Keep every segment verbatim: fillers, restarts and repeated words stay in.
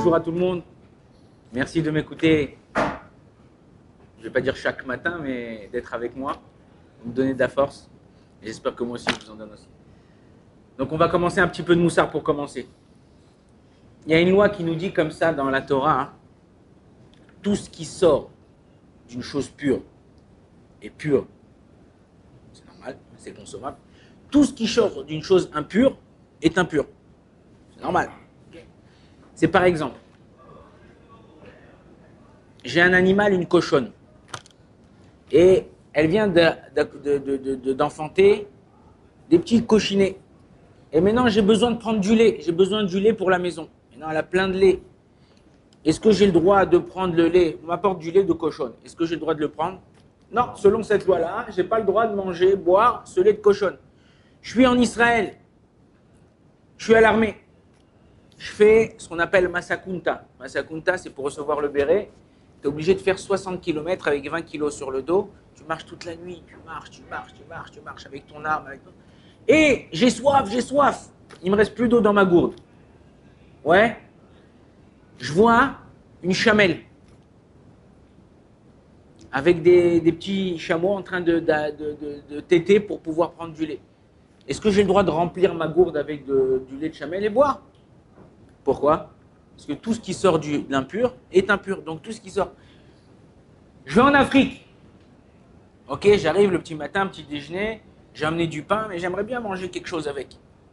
bonjour à tout le monde. Merci de m'écouter. Je ne vais pas dire chaque matin, mais d'être avec moi, de me donner de la force. J'espère que moi aussi, je vous en donne aussi. Donc, on va commencer un petit peu de moussard pour commencer. Il y a une loi qui nous dit comme ça dans la Torah, hein, tout ce qui sort d'une chose pure est pur. C'est normal, c'est consommable. Tout ce qui sort d'une chose impure est impur. C'est normal. C'est par exemple, j'ai un animal, une cochonne, et elle vient de, de, de, de, de, d'enfanter des petits cochinets. Et maintenant, j'ai besoin de prendre du lait. J'ai besoin du lait pour la maison. Maintenant, elle a plein de lait. Est-ce que j'ai le droit de prendre le lait? On m'apporte du lait de cochonne. Est-ce que j'ai le droit de le prendre? Non, selon cette loi-là, je n'ai pas le droit de manger, boire ce lait de cochonne. Je suis en Israël. Je suis à l'armée. Je fais ce qu'on appelle Massakunta. Massakunta, c'est pour recevoir le béret. Tu es obligé de faire soixante kilomètres avec vingt kilos sur le dos. Tu marches toute la nuit. Tu marches, tu marches, tu marches, tu marches avec ton arme. Avec ton... Et j'ai soif, j'ai soif. Il me reste plus d'eau dans ma gourde. Ouais. Je vois une chamelle avec des, des petits chameaux en train de, de, de, de, de téter pour pouvoir prendre du lait. Est-ce que j'ai le droit de remplir ma gourde avec de, du lait de chamelle et boire? Pourquoi? Parce que tout ce qui sort de l'impur est impur. Donc tout ce qui sort. Je vais en Afrique. Ok, j'arrive le petit matin, petit déjeuner. J'ai amené du pain, mais j'aimerais bien manger quelque chose avec.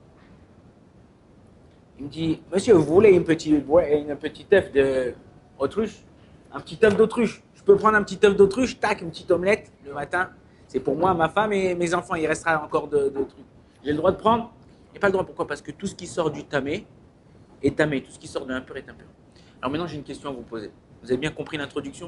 Il me dit, monsieur, vous voulez une petite, une petite œuf d'autruche? Un petit œuf d'autruche. Je peux prendre un petit œuf d'autruche, tac, une petite omelette le matin. C'est pour moi, ma femme et mes enfants. Il restera encore de, de trucs. J'ai le droit de prendre? J'ai pas le droit. Pourquoi? Parce que tout ce qui sort du tamé est tamé. Tout ce qui sort de l'impur est impur. Alors maintenant, j'ai une question à vous poser. Vous avez bien compris l'introduction?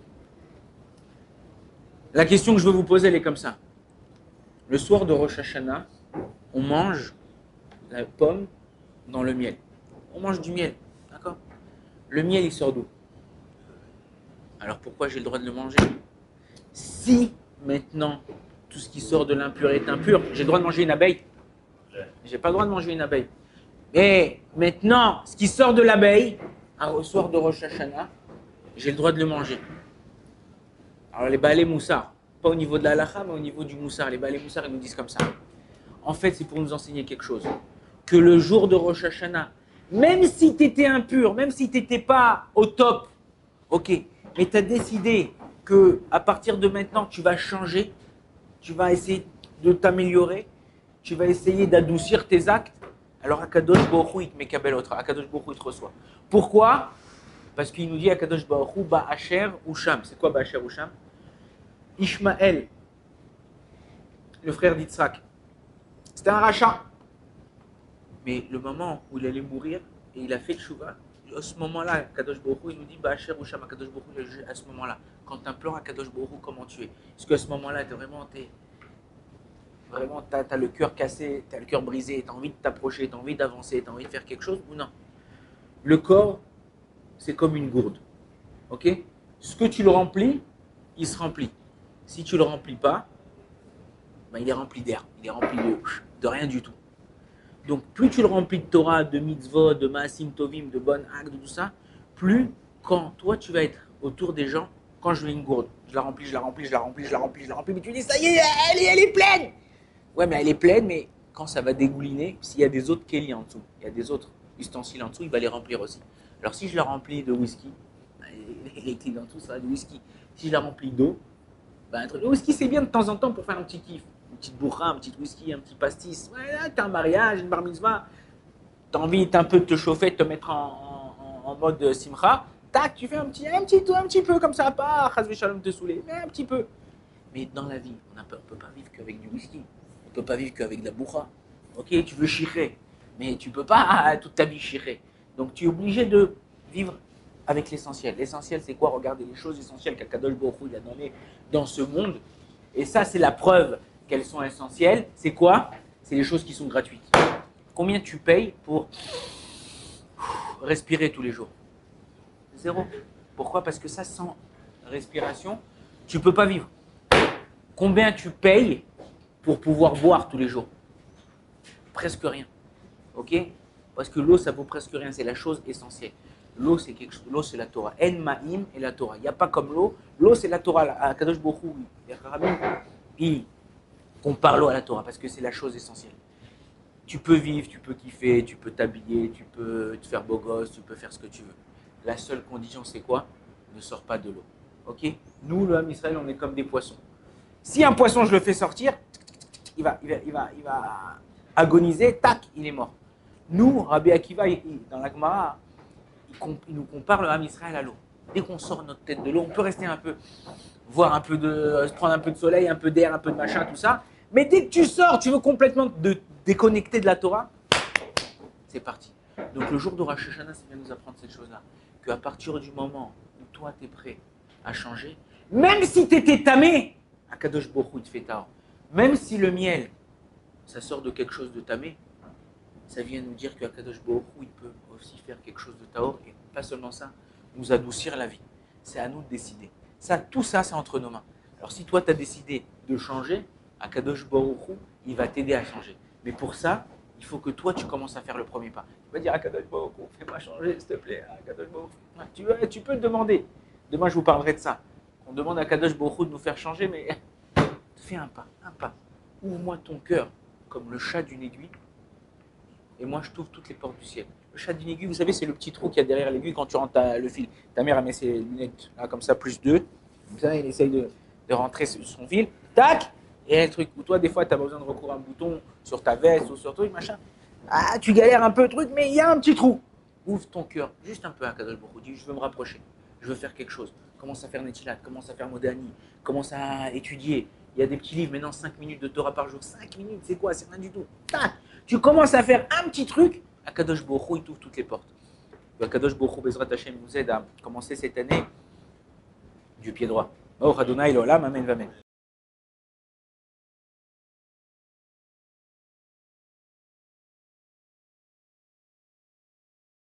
La question que je veux vous poser, elle est comme ça. Le soir de Rosh Hashanah, on mange la pomme dans le miel. On mange du miel, d'accord? Le miel, il sort d'où? Alors pourquoi j'ai le droit de le manger? Si maintenant, tout ce qui sort de l'impur est impur, j'ai le droit de manger une abeille? J'ai pas le droit de manger une abeille. Mais maintenant, ce qui sort de l'abeille, au soir de Rosh Hashanah, j'ai le droit de le manger. Alors les balais moussard, pas au niveau de la halakha, mais au niveau du moussard. Les balais moussard, ils nous disent comme ça. En fait, c'est pour nous enseigner quelque chose. Que le jour de Rosh Hashanah, même si tu étais impur, même si tu n'étais pas au top, ok, mais tu as décidé qu'à partir de maintenant, tu vas changer, tu vas essayer de t'améliorer, tu vas essayer d'adoucir tes actes, alors Akadosh Baruch Hu, il te met kabel autre, Akadosh Baruch Hu, il te reçoit. Pourquoi? Parce qu'il nous dit Akadosh Baruch Hu, Ba'asher Usham. C'est quoi Ba'asher Usham? Ishmaël, le frère d'Yitzhak, c'était un rachat. Mais le moment où il allait mourir, et il a fait tchouva, à ce moment-là, Akadosh Baruch Hu, il nous dit Ba'asher Usham, Akadosh Baruch Hu, il a jugé à ce moment-là. Quand tu implores Akadosh Baruch Hu, comment tu es? Est-ce qu'à ce moment-là, tu es vraiment, t'es, vraiment tu as le cœur cassé, tu as le cœur brisé, tu as envie de t'approcher, tu as envie d'avancer, tu as envie de faire quelque chose ou non? Le corps, c'est comme une gourde. Ok? Ce que tu le remplis, il se remplit. Si tu ne le remplis pas, ben il est rempli d'air. Il est rempli de, de rien du tout. Donc, plus tu le remplis de Torah, de mitzvot, de maasim tovim, de bonnes actes, de tout ça, plus quand toi tu vas être autour des gens, quand je veux une gourde, je la remplis, je la remplis, je la remplis, je la remplis, je la remplis, mais tu dis ça y est, elle est, elle est pleine. Ouais, mais elle est pleine, mais quand ça va dégouliner, s'il y a des autres kélis en dessous, il y a des autres ustensiles en dessous, il va les remplir aussi. Alors si je la remplis de whisky, ben, les kélis en dessous, ça va du whisky. Si je la remplis d'eau, ben, le whisky c'est bien de temps en temps pour faire un petit kiff. Une petite bourra, un petit whisky, un petit pastis. Ouais, t'as un mariage, une bar mitzvah, t'as envie un peu de te chauffer, de te mettre en, en, en mode simcha. Tac, tu fais un petit, un petit, un petit peu comme ça, pas chas v'shalom te saouler, mais un petit peu. Mais dans la vie, on ne peut pas vivre qu'avec du whisky. On ne peut pas vivre qu'avec de la bourra. Ok, tu veux chirer, mais tu ne peux pas toute ta vie chirer. Donc tu es obligé de vivre avec l'essentiel. L'essentiel, c'est quoi? Regarder les choses essentielles qu'Akadosh Baruch Hu a données dans ce monde. Et ça, c'est la preuve qu'elles sont essentielles. C'est quoi? C'est les choses qui sont gratuites. Combien tu payes pour respirer tous les jours? Zéro. Pourquoi? Parce que ça, sans respiration, tu ne peux pas vivre. Combien tu payes pour pouvoir boire tous les jours? Presque rien. Ok? Parce que l'eau, ça vaut presque rien. C'est la chose essentielle. L'eau, c'est quelque chose. L'eau, c'est la Torah. En ma'im et la Torah. Il n'y a pas comme l'eau. L'eau, c'est la Torah. À Kadosh Baruch Hu, les Rabbim, ils comparent l'eau à la Torah parce que c'est la chose essentielle. Tu peux vivre, tu peux kiffer, tu peux t'habiller, tu peux te faire beau gosse, tu peux faire ce que tu veux. La seule condition, c'est quoi? Ne sors pas de l'eau. Ok? Nous, le Ham Israël, on est comme des poissons. Si un poisson, je le fais sortir, il va, il va, il va, il va agoniser, tac, il est mort. Nous, Rabbi Akiva, il, dans la Gemara, il, il nous compare le Ham Israël à l'eau. Dès qu'on sort notre tête de l'eau, on peut rester un peu, voir un peu de, se prendre un peu de soleil, un peu d'air, un peu de machin, tout ça. Mais dès que tu sors, tu veux complètement te déconnecter de la Torah, c'est parti. Donc le jour de Rosh Hashanah, c'est bien nous apprendre cette chose-là. Qu'à partir du moment où toi, tu es prêt à changer, même si tu étais tamé, Akadosh Baruch Hu, il te fait tard. Même si le miel, ça sort de quelque chose de tamé, ça vient nous dire qu'Akadosh Baruch Hu, il peut aussi faire quelque chose de taor, et pas seulement ça, nous adoucir la vie. C'est à nous de décider. Ça, tout ça, c'est entre nos mains. Alors si toi, tu as décidé de changer, Akadosh Baruch Hu, il va t'aider à changer. Mais pour ça, il faut que toi, tu commences à faire le premier pas. Tu vas dire, Akadosh Baruch Hu, fais-moi changer, s'il te plaît. Akadosh Baruch Hu. Tu, tu peux te demander. Demain, je vous parlerai de ça. On demande à Akadosh Baruch Hu de nous faire changer, mais fais un pas, un pas. Ouvre-moi ton cœur comme le chat d'une aiguille, et moi, je t'ouvre toutes les portes du ciel. Le chat d'une aiguille, vous savez, c'est le petit trou qu'il y a derrière l'aiguille quand tu rentres ta, le fil. Ta mère, elle met ses lunettes, là, comme ça, plus deux. Comme ça, elle essaye de, de rentrer son fil. Tac! Et un truc où toi, des fois, tu as besoin de recourir un bouton sur ta veste ou sur truc, machin. Ah, tu galères un peu, truc, mais il y a un petit trou. Ouvre ton cœur, juste un peu à Kadosh Baruch Hu. Dis, je veux me rapprocher, je veux faire quelque chose. Commence à faire Netilat, commence à faire Modani, commence à étudier. Il y a des petits livres, maintenant, cinq minutes de Torah par jour. cinq minutes, c'est quoi? C'est rien du tout. Tac! Tu commences à faire un petit truc, Akadosh Baruch Hu, il t'ouvre toutes les portes. Akadosh Baruch Hu, Bezrat Hashem, nous aide à commencer cette année du pied droit. Oh, Adonai, l'Olam, Amen, Amen.